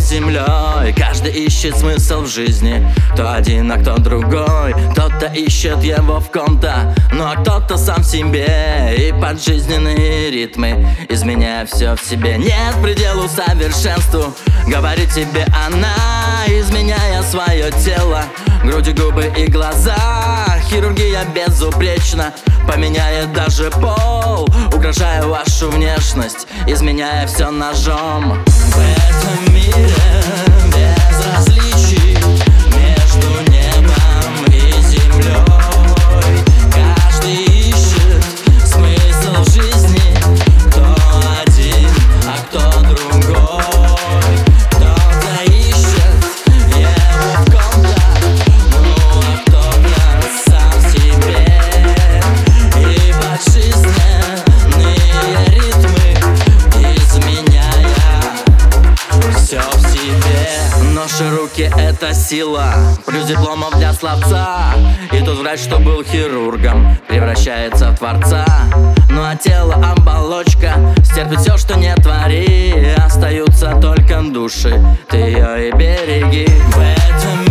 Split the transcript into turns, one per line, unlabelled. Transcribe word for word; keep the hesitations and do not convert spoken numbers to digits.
землей. Каждый ищет смысл в жизни, кто один, а кто другой. Кто-то ищет его в ком-то, ну а кто-то сам в себе. И под жизненные ритмы изменяя все в себе. Нет пределу совершенству, говорит тебе она, изменяя свое тело, груди, губы и глаза. Хирургия безупречна, поменяет даже пол, угрожая вашу внешность, изменяя все ножом. В этом мире без различий между небом и землей. Каждый ищет смысл в жизни, кто один, а кто другой. Кто-то ищет его в ком-то, ну а кто-то сам в себе. И под жизненные ритмы изменяя все в себе. Нож и руки — это сила, плюс дипломов для словца. И тут врач, что был хирургом, превращается в творца. Ну а тело — оболочка, стерпит все, что не твори. Остаются только души, ты ее и береги. В этом